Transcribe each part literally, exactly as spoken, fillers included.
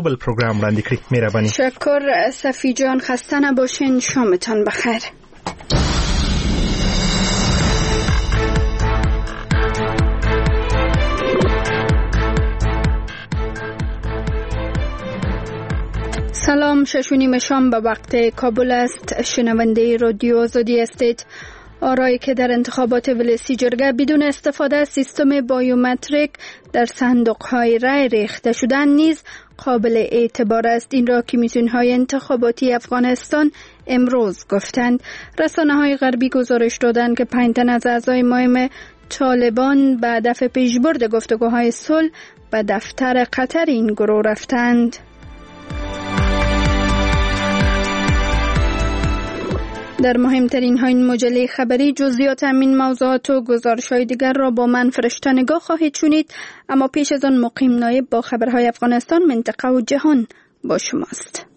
بل پروگرام وړاندې کړی. مهرباني. شکر صفی جان، خسته نباشین، شامتان بخیر. سلام، شش و نیم شام به وقت کابل است. شنونده رادیو آزادی هستید. آرایی که در انتخابات ولسی جرگه بدون استفاده از سیستم بایومتریک در صندوق‌های رای ریخته شدن نیز قابل اعتبار است. این را کمیسیون‌های انتخاباتی افغانستان امروز گفتند. رسانه‌های غربی گزارش دادند که پنج تن از اعضای مهم طالبان به هدف پیشبرد گفتگوهای صلح به دفتر قطر این گروه رفتند. در مهمترین ها این مجله خبری جزئیات همین موضوعات و گزارش های دیگر را با من فرشته نگاه خواهید شنید، اما پیش از آن مقیم نایب با خبرهای افغانستان، منطقه و جهان با شماست.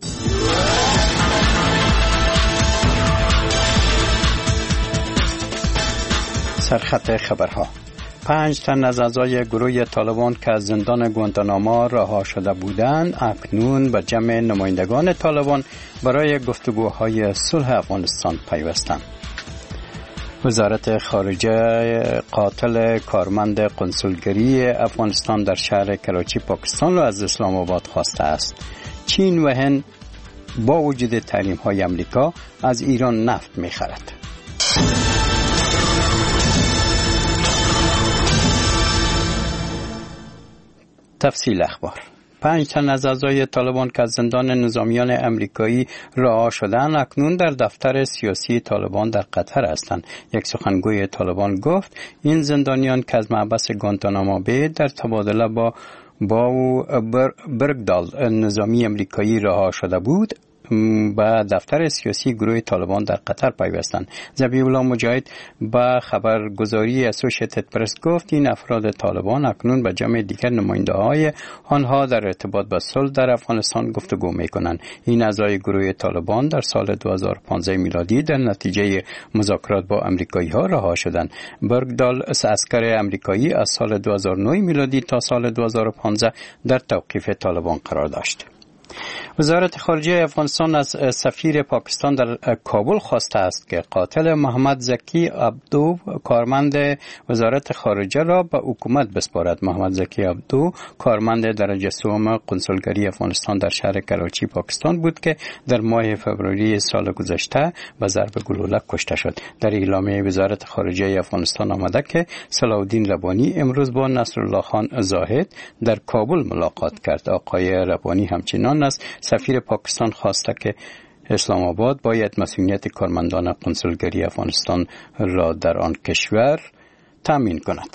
سرخط خبرها: پنج تن از اعضای گروه طالبان که از زندان گوانتاناما رها شده بودند اکنون به جمع نمایندگان طالبان برای گفتگوهای صلح افغانستان پیوستند. وزارت خارجه قاتل کارمند قنسولگری افغانستان در شهر کراچی پاکستان را از اسلام آباد خواسته است. چین و هند با وجود تحریم‌های آمریکا از ایران نفت می‌خرد. تفصیل اخبار: پنج تن از اعضای طالبان که از زندان نظامیان امریکایی رها شدند اکنون در دفتر سیاسی طالبان در قطر هستند. یک سخنگوی طالبان گفت این زندانیان که از محبس گوانتاناما بی در تبادله با با بر برگدال نظامی امریکایی رها شده بود به دفتر سیاسی گروه طالبان در قطر پیوستند. ذبیح الله مجاهد به خبرگزاری اسوشیتد پرس گفت این افراد طالبان اکنون به جمع دیگر نماینده‌های آنها در ارتباط با صلح در افغانستان گفتگو می‌کنند. این اعضای گروه طالبان در سال دو هزار و پانزده میلادی در نتیجه مذاکرات با آمریکایی‌ها رها شدند. برگدال اسکر آمریکایی از سال دو هزار و نه میلادی تا سال دو هزار و پانزده در توقیف طالبان قرار داشت. وزارت خارجه افغانستان از سفیر پاکستان در کابل خواسته است که قاتل محمد زکی عبدو کارمند وزارت خارجه را به حکومت بسپارد. محمد زکی عبدو کارمند درجه سوم قنسولگری افغانستان در شهر کراچی پاکستان بود که در ماه فوریه سال گذشته به ضرب گلوله کشته شد. در اعلامیه وزارت خارجه افغانستان آمده که صلاح الدین ربانی امروز با نصرالله خان زاهد در کابل ملاقات کرد. آقای ربانی همچنین از سفیر پاکستان خواسته که اسلام آباد باید مسئولیت کارمندان قنسولگری افغانستان را در آن کشور تامین کند.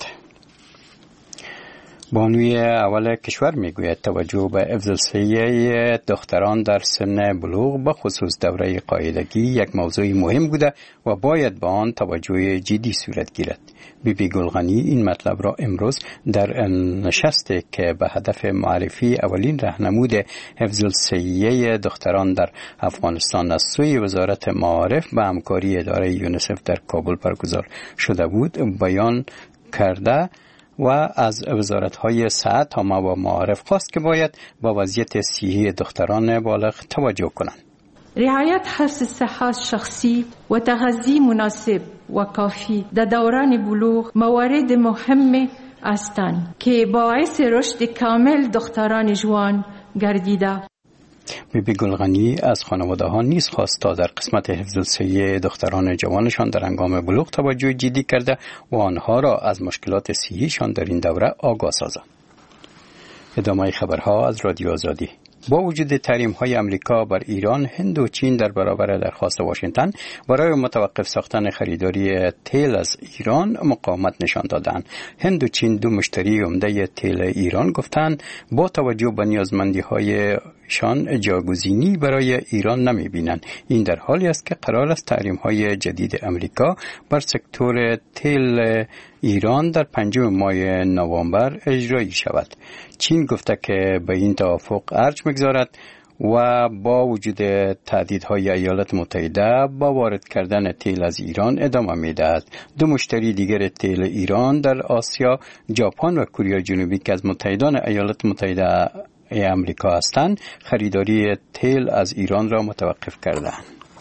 بانوی اول کشور میگوید توجه به افضل‌سیه دختران در سن بلوغ به خصوص دوره قاعدگی یک موضوع مهم بوده و باید به آن توجه جدی صورت گیرد. بی بی گلغنی این مطلب را امروز در نشستی که به هدف معرفی اولین راهنمود افضل‌سیه دختران در افغانستان از سوی وزارت معارف به همکاری اداره یونیسف در کابل برگزار شده بود بیان کرده و از وزارت‌های صحت تا و معارف خواست که باید با وضعیت صحی دختران بالغ توجه کنند. رعایت حفظ صحت شخصی و تغذیه مناسب و کافی در دوران بلوغ موارد مهم هستند که باعث رشد کامل دختران جوان گردیده. بی بی گلغنی از خانواده ها نیز خواست تا در قسمت حفظ‌الصحه دختران جوانشان در هنگام بلوغ توجه جدی کرده و آنها را از مشکلات صحیشان در این دوره آگاه سازند. ادامه خبرها از رادیو آزادی. با وجود تحریم‌های آمریکا بر ایران، هند و چین در برابر درخواست واشنگتن برای متوقف ساختن خریداری تیل از ایران مقاومت نشان دادند. هند و چین دو مشتری عمده تیل ایران گفتند با توجه به نیازمندی‌های شان جاگزینی برای ایران نمی‌بینند. این در حالی است که قرار است تحریم‌های جدید آمریکا بر سکتور تیل ایران در پنجم ماه نوامبر اجرایی شود. چین گفته که به این توافق ارج می‌گذارد و با وجود تهدیدهای ایالات متحده با وارد کردن تیل از ایران ادامه می‌دهد. دو مشتری دیگر تیل ایران در آسیا، ژاپن و کره جنوبی که از متحدان ایالات متحده امریکا هستند خریداری تیل از ایران را متوقف کردند.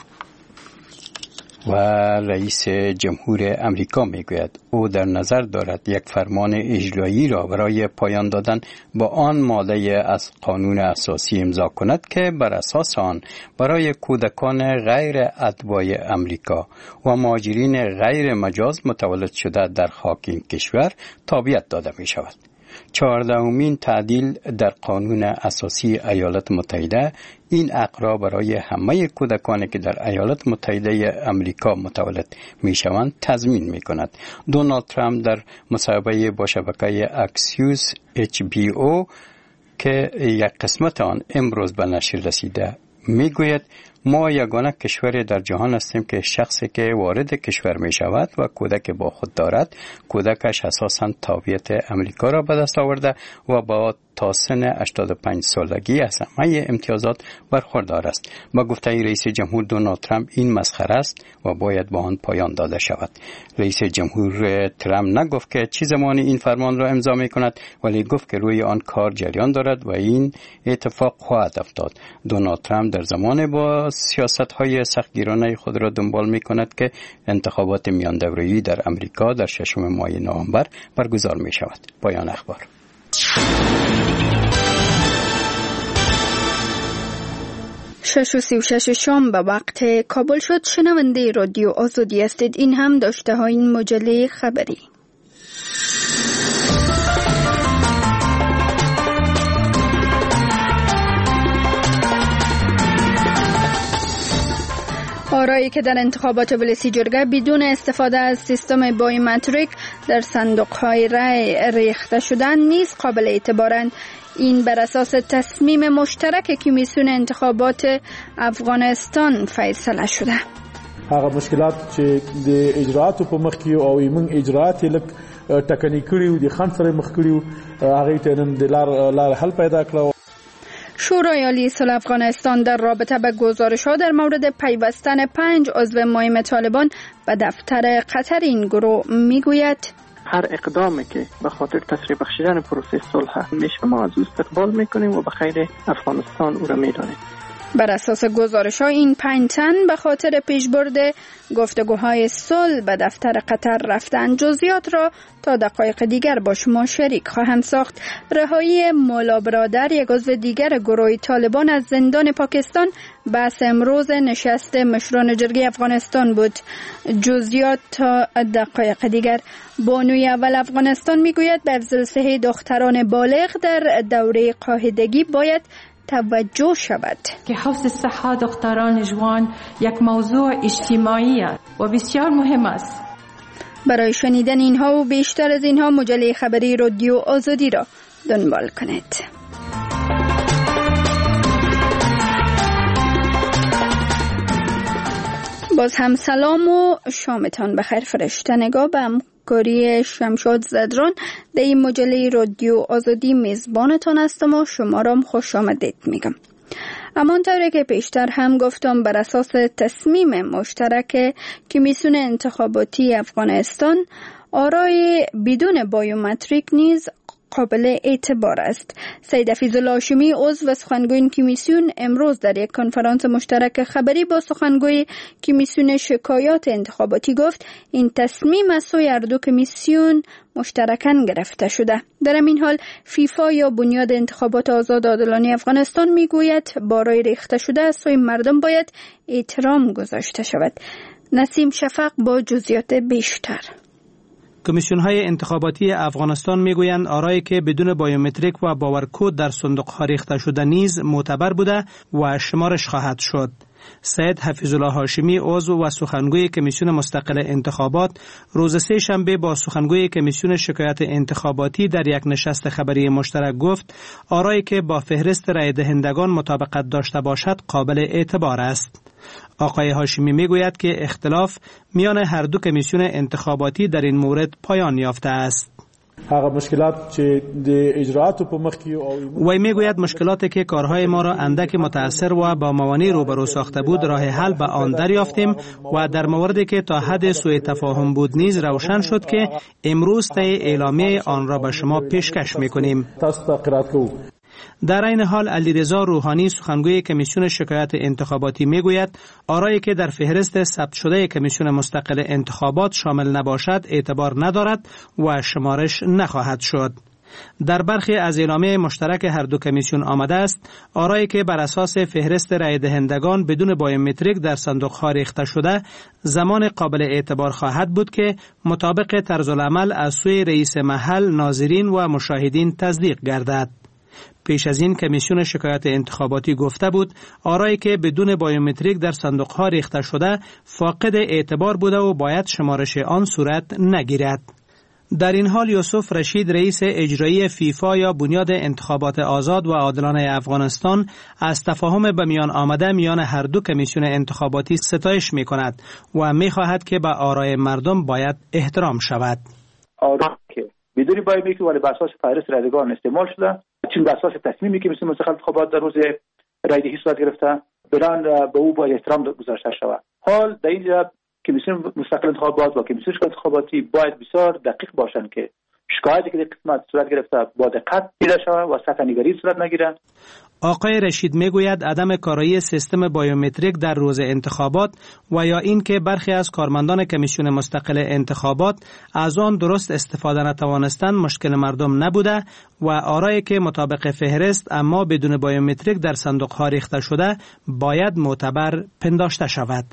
و رئیس جمهور امریکا میگوید او در نظر دارد یک فرمان اجرایی را برای پایان دادن با آن ماده از قانون اساسی امضا کند که بر اساس آن برای کودکان غیر اتباع امریکا و مهاجرین غیر مجاز متولد شده در خاک این کشور تابعیت داده می شود. چهاردهمین تعدیل در قانون اساسی ایالات متحده این حق را برای همه کودکانی که در ایالات متحده امریکا متولد می شوند تضمین می کند. دونالد ترامپ در مصاحبه با شبکه اکسیوس اچ بی او که یک قسمت آن امروز به نشر رسیده می گوید ما یگانه کشور در جهان هستیم که شخصی که وارد کشور می شود و کودک با خود دارد کودکش اساساً تابعیت امریکا را به دست آورده و با تا سن هشتاد و پنج سالگی از همه امتیازات برخوردار است. با گفته رئیس جمهور دونالد ترامپ این مسخره است و باید با آن پایان داده شود. رئیس جمهور ترامپ نگفت که چه زمانی این فرمان را امضا می کند ولی گفت که روی آن کار جریان دارد و این اتفاق خواهد افتاد. دونالد ترامپ در زمان با سیاست‌های سختگیرانه خود را دنبال می‌کند که انتخابات میان دوره‌ای در امریکا در ششم ماه نوامبر برگزار می‌شود. پایان اخبار. شش و سی و شش شام به وقت کابل شد. شنونده رادیو آزادی هستید. این هم داشته های این مجله خبری. آرایی که در انتخابات ولسی جرگه بدون استفاده از سیستم بایومتریک در صندوق‌های رای ریخته شدن نیز قابل اعتبارند. این بر اساس تصمیم مشترک کمیسیون انتخابات افغانستان فیصله شده. هغه مشکلات چې د اجراتو په مخ کې او ایمن اجرات لک ټکنی کړیو د خان سره مخ کړیو هغه ته نن د لار لار حل پیدا کړو. شورای عالی صلح افغانستان در رابطه به گزارش‌ها در مورد پیوستن پنج عضو مهم طالبان به دفتر قطر این گروه میگوید هر اقدامی که به خاطر تسریع بخشیدن پروسه صلح میشه ما از او استقبال میکنیم و به خیر افغانستان او را میدانیم. بر اساس گزارش‌ها این پنج تن به خاطر پیشبرد گفتگوهای صلح به دفتر قطر رفتن. جزئیات را تا دقایق دیگر با شما شریک خواهم ساخت. رهایی مولا برادر یک عضو دیگر گروه طالبان از زندان پاکستان بحث امروز نشست مشران جرگه افغانستان بود. جزئیات تا دقایق دیگر. بانوی اول افغانستان میگوید بر سلسله دختران بالغ در دوره قاعدگی باید توجه شود که حفظ صحت دختران جوان یک موضوع اجتماعی است و بسیار مهم است. برای شنیدن اینها و بیشتر از اینها مجله خبری رادیو آزادی را دنبال کنید. باز هم سلام و شامتان بخیر. فرشتنگاه به همکاری شمشاد زدران در این مجله رادیو آزادی میزبانتان هستم و شما را خوش آمدید میگم. همانطوری که پیشتر هم گفتم بر اساس تصمیم مشترک کمیسیون انتخاباتی افغانستان آرای بدون بایومتریک نیز قابل اعتبار است. سید حفیظالله هاشمی عضو سخنگوی کمیسیون امروز در یک کنفرانس مشترک خبری با سخنگوی کمیسیون شکایات انتخاباتی گفت این تصمیم از سوی هر دو کمیسیون مشترکاً گرفته شده. در این حال فیفا یا بنیاد انتخابات آزاد عادلانه افغانستان میگوید بارای ریخته شده از سوی مردم باید احترام گذاشته شود. نسیم شفق با جزئیات بیشتر. کمیسیون‌های انتخاباتی افغانستان میگویند آرایی که بدون بایومتریک و باورکد در صندوق‌ها ریخته شده نیز معتبر بوده و شمارش خواهد شد. سید حفیظالله هاشمی عضو و سخنگوی کمیسیون مستقل انتخابات روز سه شنبه با سخنگوی کمیسیون شکایات انتخاباتی در یک نشست خبری مشترک گفت آرایی که با فهرست رای دهندگان مطابقت داشته باشد قابل اعتبار است. آقای هاشمی میگوید که اختلاف میان هر دو کمیسیون انتخاباتی در این مورد پایان یافته است. هغه مشکلات چې د اجراتو په مخ کې او وی میگوید مشکلاتی که کارهای ما را اندک متاثر و با موانع روبرو ساخته بود راه حل به آن دریافتیم و در موردی که تا حد سوء تفاهم بود نیز روشن شد که امروز طی اعلامیه آن را به شما پیشکش میکنیم. در این حال علیرضا روحانی سخنگوی کمیسیون شکایات انتخاباتی میگوید آرایی که در فهرست ثبت شده کمیسیون مستقل انتخابات شامل نباشد اعتبار ندارد و شمارش نخواهد شد. در برخی از اعلامیه مشترک هر دو کمیسیون آمده است آرایی که بر اساس فهرست رای دهندگان بدون بایومتریک در صندوق‌ها ریخته شده زمان قابل اعتبار خواهد بود که مطابق طرزالعمل از سوی رئیس محل، ناظرین و مشاهدین تصدیق گردد. پیش از این کمیسیون شکایات انتخاباتی گفته بود آرایی که بدون بایومتریک در صندوق‌ها ریخته شده فاقد اعتبار بوده و باید شمارش آن صورت نگیرد. در این حال یوسف رشید رئیس اجرایی فیفا یا بنیاد انتخابات آزاد و عادلانه افغانستان از تفاهم به میان آمده میان هر دو کمیسیون انتخاباتی ستایش می کند و می خواهد که به آرای مردم باید احترام شود. آرای که بدون بایومتریک ولی بر اساس فهرست رایدگان استعمال شده، چون بر اساس تصمیمی که کمیسیون مستقل انتخابات در روز رایدهی صورت گرفته بران به او باید احترام گذاشته شود. حال در اینجا کمیسیون مستقل انتخابات و کمیسیون شکایات انتخاباتی باید بسیار دقیق باشند که شکایتی که در قسمت صورت گرفته با دقت دیده شود و سطح نگاری صورت نگیرند. آقای رشید میگوید عدم کارایی سیستم بایومتریک در روز انتخابات و یا این که برخی از کارمندان کمیسیون مستقل انتخابات از آن درست استفاده نتوانستند مشکل مردم نبوده و آرایی که مطابق فهرست اما بدون بایومتریک در صندوق‌ها ریخته شده باید معتبر پنداشته شود.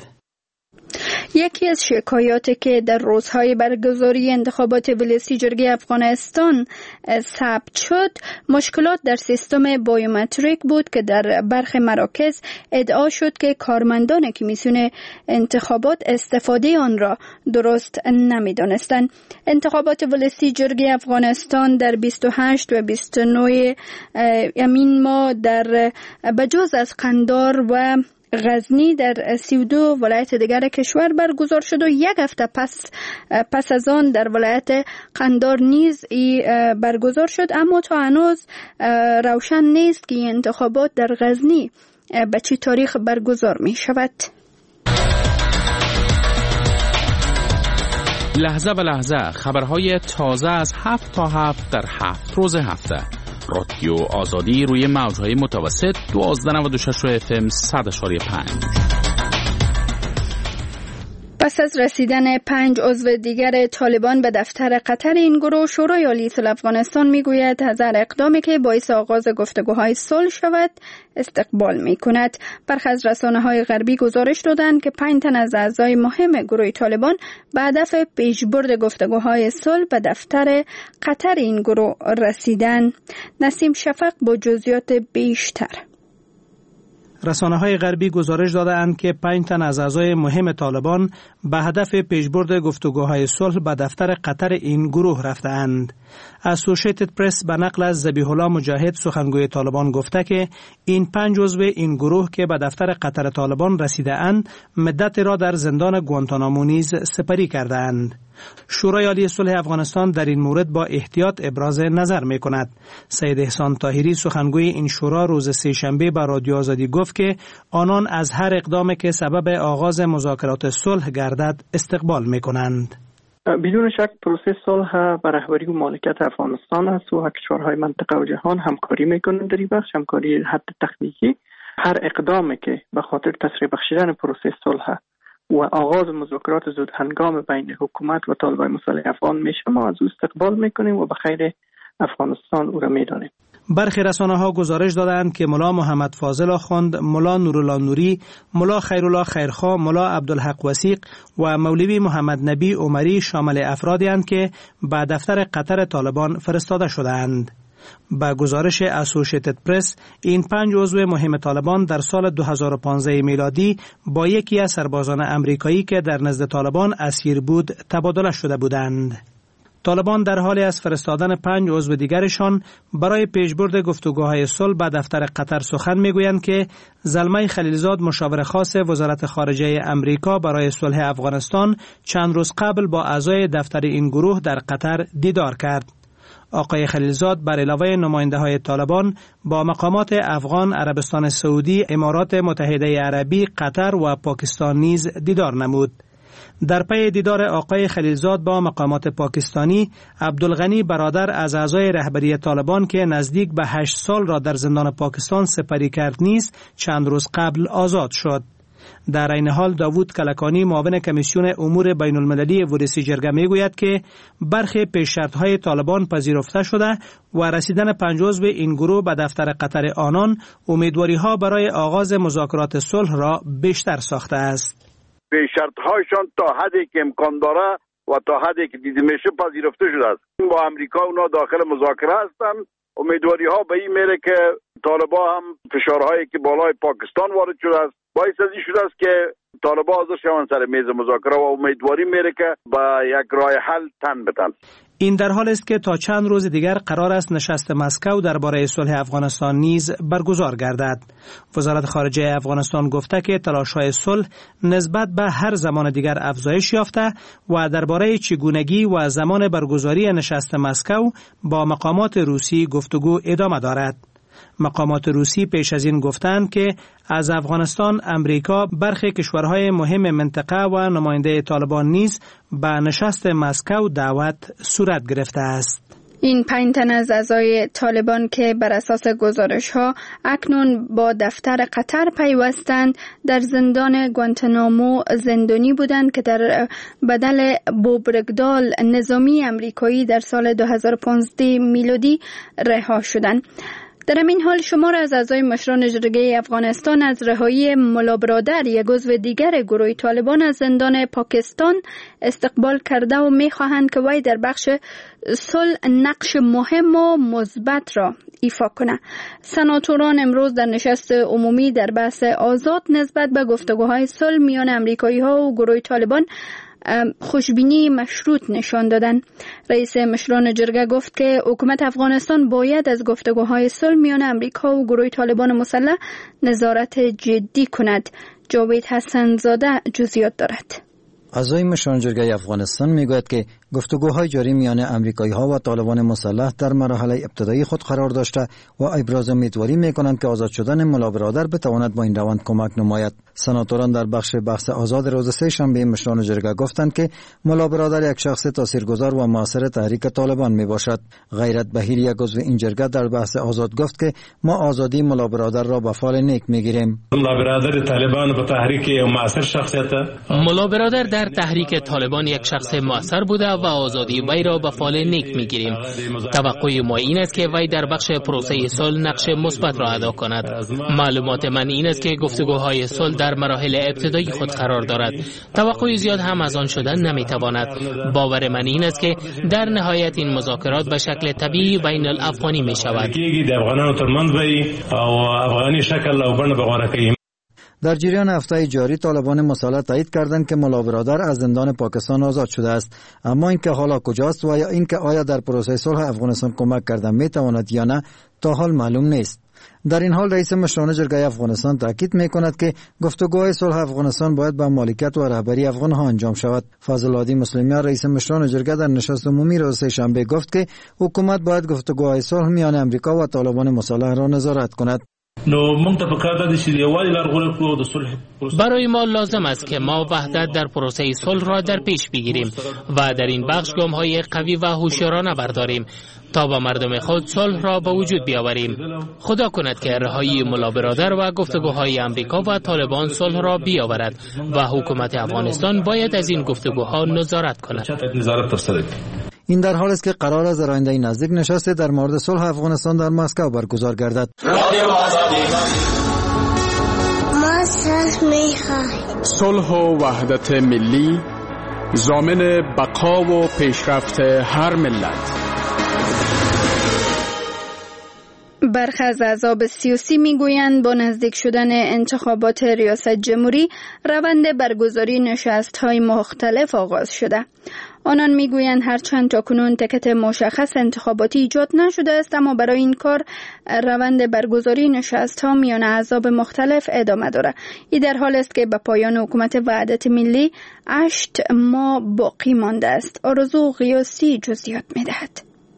یکی از شکایاتی که در روزهای برگزاری انتخابات ولسی جرگه افغانستان ثبت شد مشکلات در سیستم بایومتریک بود که در برخی مراکز ادعا شد که کارمندان کمیسیون انتخابات استفاده آن را درست نمی‌دانستند. انتخابات ولسی جرگه افغانستان در بیست و هشت و بیست و نه امین ماه در بجز از قندار و غزنی در سی و دو ولایت دیگر کشور برگزار شد و یک هفته پس پس از آن در ولایت قندار نیز برگزار شد، اما تا هنوز روشن نیست که این انتخابات در غزنی به چه تاریخ برگزار می شود. لحظه به لحظه خبرهای تازه از هفت تا هفت در هفت روز هفته. رادیو آزادی روی موجهای متوسط دوازده نود و شش اف ام صد اشاری پنج. پس از رسیدن پنج عضو دیگر طالبان به دفتر قطر این گروه، شورای عالی صلح افغانستان میگوید هزار اقدامی که باعث آغاز گفتگوهای صلح شود استقبال میکند. برخی از رسانه‌های غربی گزارش دادند که پنج تن از اعضای مهم گروه طالبان به هدف پیشبرد گفتگوهای صلح به دفتر قطر این گروه رسیدند. نسیم شفق با جزئیات بیشتر. رسانه‌های غربی گزارش دادند که پنج تن از اعضای مهم طالبان به هدف پیشبرد گفتگوهای صلح به دفتر قطر این گروه رفتند. اسوسییتد پرس به نقل از ذبیح الله مجاهد سخنگوی طالبان گفته که این پنج عضو این گروه که به دفتر قطر طالبان رسیده اند مدت را در زندان گوانتانامو نیز سپری کرده اند. شورای عالی صلح افغانستان در این مورد با احتیاط ابراز نظر می کند. سید احسان طاهری سخنگوی این شورا روز سه‌شنبه به رادیو آزادی گفت که آنان از هر اقدامی که سبب آغاز مذاکرات صلح گردد استقبال می کنند. بدون شک پروسه صلح بر رهبری و مالکیت افغانستان است و کشورهای منطقه و جهان همکاری میکنند در این بخش، همکاری حد تکنیکی. هر اقدامی که به خاطر تسریع بخشیدن پروسه صلح و آغاز مذاکرات زود هنگام بین حکومت و طالبان مسلح افغان میشه ما از او استقبال میکنیم و به خیر افغانستان او را میدانیم. برخی رسانه‌ها گزارش دادند که ملا محمد فاضل آخوند، ملا نورالله نوری، ملا خیرالله خیرخواه، ملا عبدالحق وثیق و مولوی محمد نبی عمری شامل افرادی اند که به دفتر قطر طالبان فرستاده شده‌اند. با گزارش اسوسییتد پرس این پنج عضو مهم طالبان در سال دو هزار و پانزده میلادی با یکی از سربازان امریکایی که در نزد طالبان اسیر بود تبادله شده بودند. طالبان در حال از فرستادن پنج عضو دیگرشان برای پیشبرد گفتگوهای صلح به دفتر قطر سخن میگویند که زلمه خلیلزاد مشاور خاص وزارت خارجه امریکا برای صلح افغانستان چند روز قبل با اعضای دفتر این گروه در قطر دیدار کرد. آقای خلیلزاد بر علاوه نماینده های طالبان با مقامات افغان، عربستان سعودی، امارات متحده عربی، قطر و پاکستان نیز دیدار نمود. در پی دیدار آقای خلیلزاد با مقامات پاکستانی، عبدالغنی برادر از اعضای رهبری طالبان که نزدیک به هشت سال را در زندان پاکستان سپری کرد نیز چند روز قبل آزاد شد. در این حال داوود کلکانی معاون کمیسیون امور بین المللی ورسی جرگه می گوید که برخی پیش‌شرط‌های طالبان پذیرفته شده و رسیدن پنج عضو این گروه به دفتر قطر آنان امیدواری‌ها برای آغاز مذاکرات صلح را بیشتر ساخته است. پیش‌شرط‌هایشان تا حدی که امکان داره و تا حدی که دیده میشه پذیرفته شده است. با امریکا اونا داخل مذاکره هستند. امیدواری‌ها به این میره که طالبان هم فشارهایی که بالای پاکستان وارد شده است باعث از این شده است که طالبان حاضر شوند سر میز مذاکره و امیدواری میره که با یک راه حل تن بدن. این در حال است که تا چند روز دیگر قرار است نشست مسکو درباره صلح افغانستان نیز برگزار گردد. وزارت خارجه افغانستان گفته که تلاش‌های صلح نسبت به هر زمان دیگر افزایش یافته و درباره چگونگی و زمان برگزاری نشست مسکو با مقامات روسی گفتگو ادامه دارد. مقامات روسی پیش از این گفتند که از افغانستان امریکا برخی کشورهای مهم منطقه و نماینده طالبان نیز به نشست مسکو دعوت صورت گرفته است. این پنج تن از اعضای طالبان که بر اساس گزارش ها اکنون با دفتر قطر پیوستند در زندان گوانتانامو زندانی بودند که در بدل بوبرگدال نظامی امریکایی در سال دو هزار و پانزده میلادی رها شدند. در این حال شمار از اعضای مشران جرگه افغانستان از رهایی ملا برادر یک عضو دیگر گروه طالبان از زندان پاکستان استقبال کرده و می‌خواهند که وی در بخش صلح نقش مهم و مثبت را ایفا کنه. سناتوران امروز در نشست عمومی در بحث آزاد نسبت به گفتگوهای صلح میان امریکایی‌ها و گروه طالبان خوشبینی مشروط نشان دادن. رئیس مشران جرگه گفت که حکومت افغانستان باید از گفتگوهای صلح میان امریکا و گروه طالبان مسلح نظارت جدی کند. جاوید حسن زاده جزئیات دارد. اعضای مشران جرگه افغانستان میگوید که گفتگوهای جاری میان امریکایی‌ها و طالبان مسلح در مراحل ابتدایی خود قرار داشته و ابراز امیدواری می‌کنند که آزاد شدن ملا برادر بتواند با این روند کمک نماید. سناتوران در بخش بحث آزاد روز سه شنبه مشران جرگه گفتند که ملا برادر یک شخص تاثیرگذار و موثر تحریک طالبان میباشد. غیرت بهیر یک عضو این جرگه در بحث آزاد گفت که ما آزادی ملا برادر را به فال نیک میگیریم. ملا برادر طالبان به تحریک موثر شخصیت. ملا برادر در تحریک طالبان یک شخص موثر بوده و آزادی وی را به فال نیک میگیریم. توقع ما این است که وی در بخش پروسه صلح نقش مثبت را ادا کند. معلومات من این است که گفتگوهای صلح در مراحل ابتدایی خود قرار دارد. توقع زیاد هم از آن شدن نمیتواند. باور من این است که در نهایت این مذاکرات به شکل طبیعی بین الافغانی می شود. در جریان هفته جاری طالبان مسلح تایید کردند که ملا برادر از زندان پاکستان آزاد شده است، اما اینکه حالا کجاست و یا اینکه آیا در پروسه صلح افغانستان کمک کردن می تواند یا نه تا حال معلوم نیست. در این حال رئیس مشران جرگه افغانستان تاکید می کند که گفتگوهای صلح افغانستان باید با مالکیت و رهبری افغان ها انجام شود. فضل الهادی مسلمیان رئیس مشران جرگه در نشست عمومی روز سه شنبه گفت که حکومت باید گفتگوهای صلح میان امریکا و طالبان مسلح را نظارت کند. برای ما لازم است که ما وحدت در پروسه صلح را در پیش بگیریم و در این بخش گام‌های قوی و هوشیارانه برداریم تا با مردم خود صلح را به وجود بیاوریم. خدا کند که رهایی ملا برادر و گفتگوهای امریکا و طالبان صلح را بیاورد و حکومت افغانستان باید از این گفتگوها نظارت کند. این در حال است که قرار است در آینده نزدیک نشست در مورد صلح افغانستان در مسکو برگزار گردد. ما صلح می‌خواهیم. صلح و وحدت ملی ضامن بقا و پیشرفت هر ملت. برخی از احزاب سیاسی میگویند با نزدیک شدن انتخابات ریاست جمهوری روند برگزاری نشست‌های مختلف آغاز شده. آنان میگویند هرچند تاکنون تکت مشخص انتخاباتی ایجاد نشده است، اما برای این کار روند برگزاری نشست‌ها میان احزاب مختلف ادامه دارد. این در حال است که به پایان حکومت وحدت ملی هشت ماه باقی مانده است. آرزو قیاسی جزئیات می‌دهد.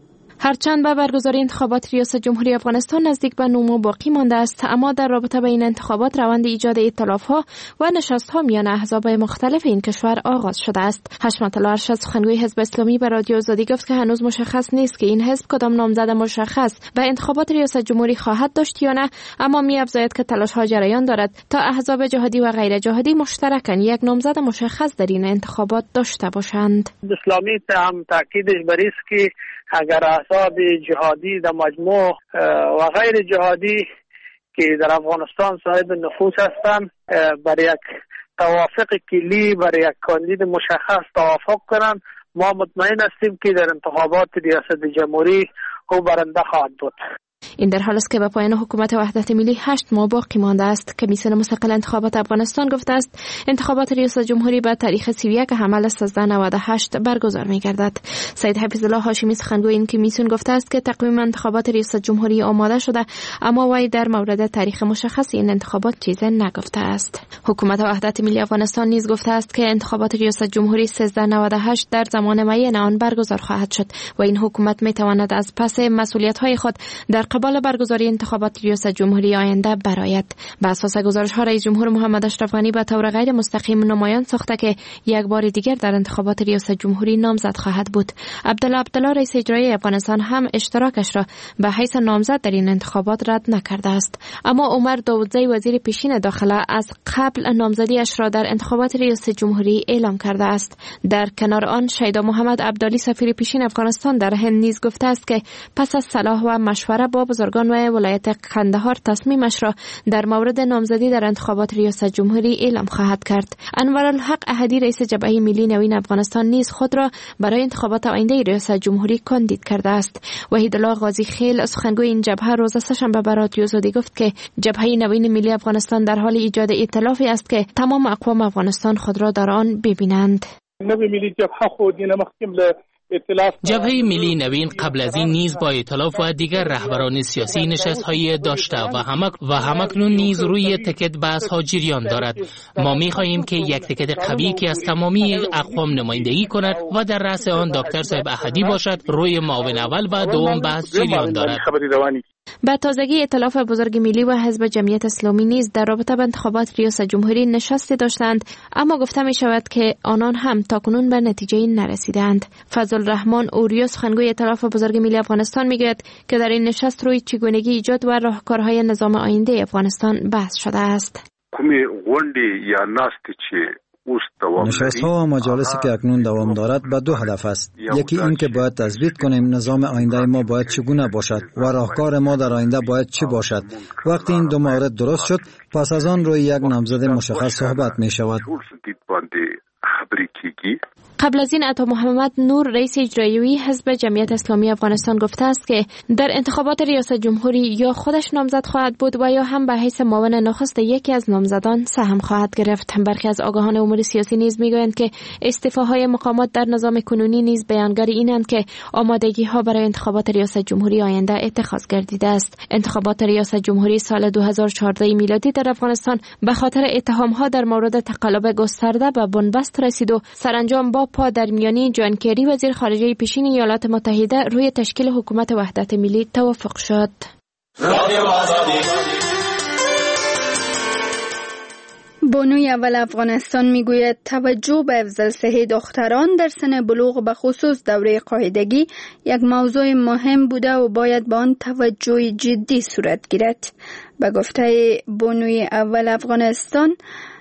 هرچند به برگزاری انتخابات ریاست جمهوری افغانستان نزدیک به نو ماه باقی مانده است، اما در رابطه با این انتخابات روند ایجاد ائتلاف‌ها و نشست‌ها میان احزاب مختلف این کشور آغاز شده است. حشمت الله ارشد سخنگوی حزب اسلامی به رادیو آزادی گفت که هنوز مشخص نیست که این حزب کدام نامزد مشخص به انتخابات ریاست جمهوری خواهد داشت یا نه، اما می‌افزاید که تلاش‌ها جریان دارد تا احزاب جهادی و غیر جهادی مشترکاً یک نامزد مشخص در این انتخابات داشته باشند. اسلامی هم تاکیدش بر است که اگر احزاب جهادی در مجموع و غیر جهادی که در افغانستان صاحب نفوذ هستند بر یک توافق کلی بر یک کاندید مشخص توافق کنند، ما مطمئن هستیم که در انتخابات ریاست جمهوری او برنده خواهد بود. این در حال است که به پایان حکومت وحدت ملی هشت ماه باقی مانده است. کمیسیون مستقل انتخابات افغانستان گفته است انتخابات ریاست جمهوری به تاریخ سی و یک حمل سیزده نود و هشت برگزار می‌گردد. سید حفیظ الله هاشمی سخنگوی این کمیسیون گفته است که تقویم انتخابات ریاست جمهوری آماده شده، اما وی در مورد تاریخ مشخص این انتخابات چیزی نگفته است. حکومت وحدت ملی افغانستان نیز گفته است که انتخابات ریاست جمهوری سیزده نود و هشت در زمان معین آن برگزار خواهد شد و این حکومت می‌تواند از پس مسئولیت‌های خود در قبال برگزاری انتخابات ریاست جمهوری آینده برآید. بر اساس گزارش‌ها رئیس جمهور محمد اشرف غنی به طور غیر مستقیم نمایان ساخته که یک بار دیگر در انتخابات ریاست جمهوری نامزد خواهد بود. عبدالله عبدالله رئیس اجرایی افغانستان هم اشتراکش را به حیث نامزد در این انتخابات رد نکرده است، اما عمر داودزی وزیر پیشین داخله از قبل نامزدیش را در انتخابات ریاست جمهوری اعلام کرده است. در کنار آن شیدا محمد عبدالی سفیر پیشین افغانستان در هند نیز گفته است که پس از صلاح و مشوره با بزرگان و ولایت قندهار تصمیمش را در مورد نامزدی در انتخابات ریاست جمهوری اعلام خواهد کرد. انورالحق احدی رئیس جبهه ملی نوین افغانستان نیز خود را برای انتخابات آینده ریاست جمهوری کاندید کرده است. وحیدالله غازی خیل سخنگوی این جبهه روز سه‌شنبه به رادیو آزادی گفت که جبهه نوین ملی افغانستان در حال ایجاد ائتلافی است که تمام اقوام افغانستان خود را در آن ببینند. نوین ملی جبهه خود اینه مخکم جبهه ملی نوین قبل از این نیز با ائتلاف و دیگر رهبران سیاسی نشست‌های داشته و همک و همکنون نیز روی تکت بحث‌ها جریان دارد. ما می‌خواهیم که یک تکت قوی که از تمامی اقوام نمایندگی کند و در رأس آن دکتر صاحب احدی باشد روی معاون اول و دوم بحث جریان دارد. به تازگی ائتلاف بزرگ ملی و حزب جمعیت اسلامی نیز در رابطه با انتخابات ریاست جمهوری نشستی داشتند، اما گفته می شود که آنان هم تاکنون به نتیجه نرسیدند. فضل الرحمن اوریو سخنگوی ائتلاف بزرگ ملی افغانستان میگوید که در این نشست روی چگونگی ایجاد و راهکارهای نظام آینده افغانستان بحث شده است. کومه غونډې یا ناستې چې نشست‌ها و مجالسی که اکنون دوام دارد به دو هدف است. یکی این که باید تثبیت کنیم نظام آینده ما باید چگونه باشد و راهکار ما در آینده باید چی باشد. وقتی این دو مورد درست شد، پس از آن روی یک نامزد مشخص صحبت می شود. قبل از این عطا محمد نور رئیس اجرایی حزب جمعیت اسلامی افغانستان گفته است که در انتخابات ریاست جمهوری یا خودش نامزد خواهد بود و یا هم به حیث معاون نخست یکی از نامزدان سهم خواهد گرفت. برخی از آگاهان امور سیاسی نیز میگویند که استعفاهای مقامات در نظام کنونی نیز بیانگر اینند که آمادگی ها برای انتخابات ریاست جمهوری آینده اتخاذ گردیده است. انتخابات ریاست جمهوری سال دو هزار و چهارده میلادی در افغانستان به خاطر اتهام ها در مورد تقلب گسترده به بنبست رسید و سرانجام با پادرمیانی جان کری وزیر خارجه پیشین ایالات متحده روی تشکیل حکومت وحدت ملی توافق شد. بانوی اول افغانستان میگوید توجه به افضل صحه دختران در سن بلوغ به خصوص دوره قاعدگی یک موضوع مهم بوده و باید به آن توجه جدی صورت گیرد. به گفته بانوی اول افغانستان،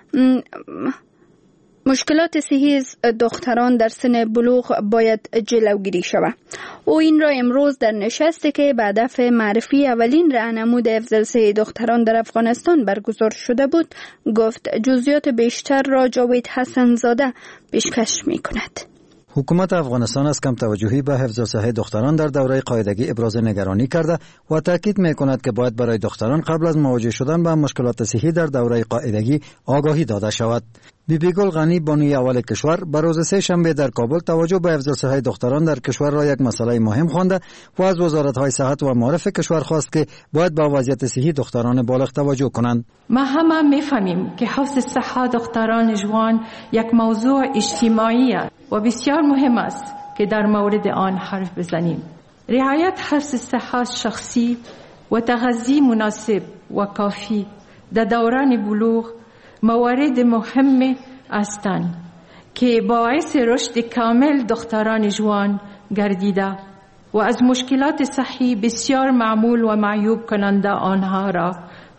مشکلات صحی دختران در سن بلوغ باید جلوگیری شود. او این را امروز در نشستی که به هدف معرفی اولین راهنمود افضل صحه دختران در افغانستان برگزار شده بود گفت. جزئیات بیشتر را جاوید حسن زاده پیشکش می کند. حکومت افغانستان از کم توجهی به حفظ صحه دختران در دوره قاعدگی ابراز نگرانی کرده و تاکید می‌کند که باید برای دختران قبل از مواجه شدن با مشکلات صحی در دوره قاعدگی آگاهی داده شود. بیبی گل غنی بانوی اول کشور به روز سه شنبه در کابل توجه به حفظ صحه دختران در کشور را یک مسئله مهم خوانده و از وزارت‌های صحت و معارف کشور خواست که باید به وضعیت صحی دختران بالغ توجه کنند. ما همه می‌فهمیم که حفظ صحه دختران جوان یک موضوع اجتماعی است و بسیار مهم است که در مورد آن حرف بزنیم. رعایت حفظ صحت شخصی و تغذیه مناسب و کافی در دوران بلوغ موارد مهم هستند که باعث رشد کامل دختران جوان گردیده و از مشکلات صحی بسیار معمول و معیوب کننده آنها را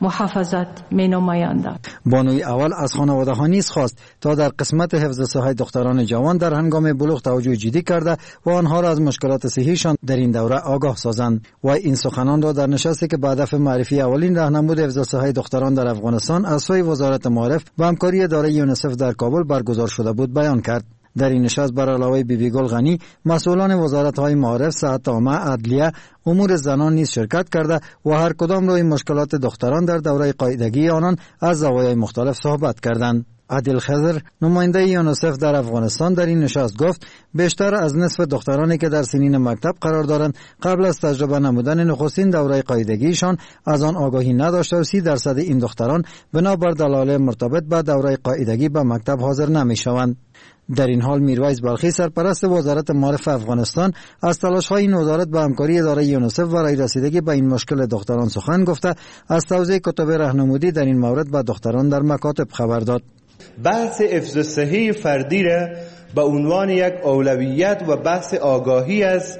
محافظت می نمایند. بانوی اول از خانواده ها نیز خواست تا در قسمت حفظ صحت دختران جوان در هنگام بلوغ توجه جدی کرده و آنها را از مشکلات صحیشان در این دوره آگاه سازند. و این سخنان را در نشستی که به هدف معرفی اولین راهنمود حفظ صحت دختران در افغانستان از سوی وزارت معارف و همکاری اداره یونیسف در کابل برگزار شده بود بیان کرد. در این نشست بر علاوه بیبی گل غنی مسئولان وزارت‌های معارف، صحت عامه، عدلیه، امور زنان نیز شرکت کرده و هر کدام روی مشکلات دختران در دوره قاعدگی آنان از زوایای مختلف صحبت کردند. عادل خضر نماینده یونیسف در افغانستان در این نشست گفت بیشتر از نصف دخترانی که در سنین مکتب قرار دارند قبل از تجربه نمودن نخستین دوره قاعدگیشان از آن آگاهی نداشته و سی درصد این دختران بنابر دلایل مرتبط با دوره قاعدگی به مکتب حاضر نمی‌شوند. در این حال میرویس بلخی سرپرست وزارت معارف افغانستان از تلاش‌های این وزارت به همکاری اداره یونیسف برای رسیدگی به این مشکل دختران سخن گفته از توزیع کتب راهنمودی در این مورد به دختران در مکاتب خبر داد. بحث حفظ صحی فردی را به عنوان یک اولویت و بحث آگاهی از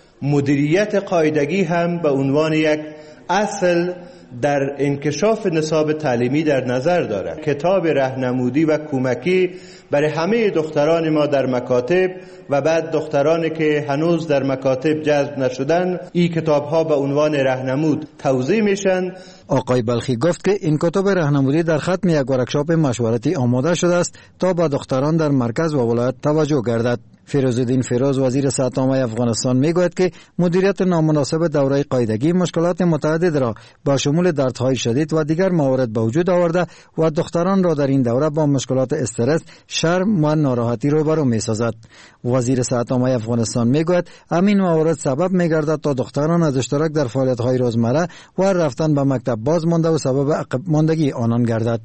مدیریت قاعدگی هم به عنوان یک اصل در انکشاف نصاب تعلیمی در نظر دارد. کتاب راهنمودی و کمکی برای همه دختران ما در مکاتب و بعد دخترانی که هنوز در مکاتب جذب نشدن، این کتاب ها به عنوان راهنمود توزیع میشن. آقای بلخی گفت که این کتاب راهنمودی در ختم یک ورکشاپ مشورتی آماده شده است تا به دختران در مرکز و ولایت توجه گردد. فیروزالدین فیروز وزیر صحت عامه افغانستان میگوید که مدیریت نامناسب دوره قاعدگی مشکلات متعدد را با شمول دردهای شدید و دیگر موارد به وجود آورده و دختران را در این دوره با مشکلات استرس، شرم و ناراحتی روبرو میسازد. وزیر صحت عامه افغانستان میگوید همین موارد سبب میگردد تا دختران از اشتراک در فعالیت‌های روزمره و رفتن به مکتب باز مانده و سبب عقب ماندگی آنان گردد.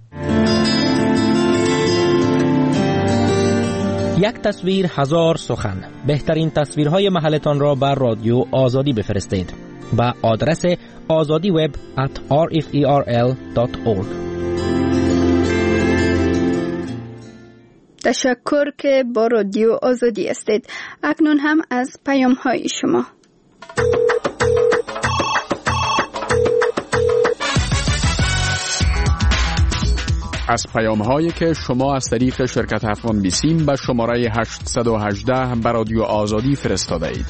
یک تصویر هزار سخن. بهترین تصویرهای محلتان را بر رادیو آزادی بفرستید با آدرس azadi web at r f e r l dot org. تشکر که با رادیو آزادی هستید. اکنون هم از پیام های شما. از پیام هایی که شما از طریق شرکت افغان بیسیم به شماره هشت یک هشت به رادیو آزادی فرستاده اید.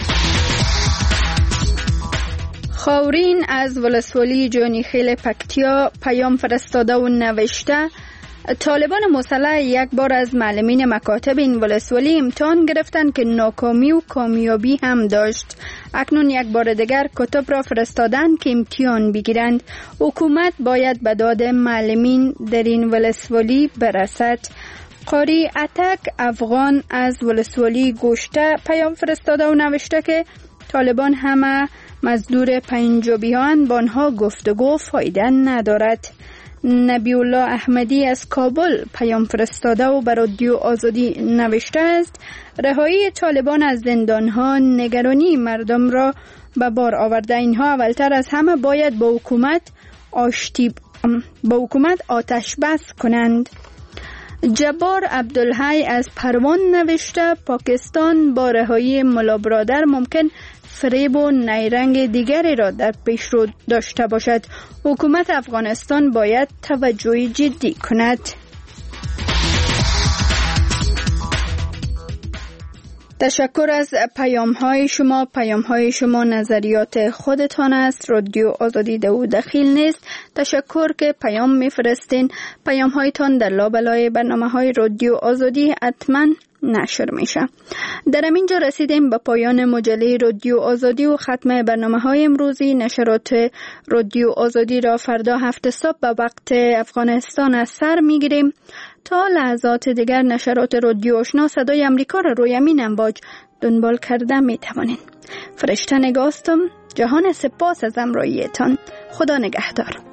خاورین از ولسوالی جانی خیل پکتیا پیام فرستاده و نوشته طالبان مسلح یک بار از معلمین مکاتب این ولسوالی امتحان گرفتند که ناکامی و کامیابی هم داشت. اکنون یک بار دیگر کتب را فرستادند که امتحان بگیرند. حکومت باید به داد معلمین در این ولسوالی برسد. قاری اتک افغان از ولسوالی گوشته پیام فرستاده و نوشته که طالبان همه مزدور پنجابیان با آنها گفتگو فایده ندارد. نبی الله احمدی از کابل پیام فرستاده و بر رادیو آزادی نوشته است رهایی طالبان از زندانها نگرانی مردم را به بار آورده. اینها اولتر از همه باید با حکومت آشتی با حکومت آتش بس کنند. جبار عبدالحی از پروان نوشته پاکستان با رهایی ملا برادر ممکن فریب و نیرنگ دیگری را در پیش رو داشته باشد. حکومت افغانستان باید توجه جدی کند. تشکر از پیام های شما. پیام های شما نظریات خودتان است. رادیو آزادی دو دخیل نیست. تشکر که پیام میفرستین. پیام هایتان در لابلای برنامه های رادیو آزادی حتما نشر میشه. در اینجا رسیدیم به پایان مجله رادیو آزادی و ختم برنامه های امروزی. نشرات رادیو آزادی را فردا هفت صبح به وقت افغانستان از سر میگیریم. تا لحظات دیگر نشرات رادیو آشنا صدای امریکا را روی امین امواج دنبال کرده می توانید. فرشته نگاستم. جهان سپاس از همراهیتان. خدا نگهدار.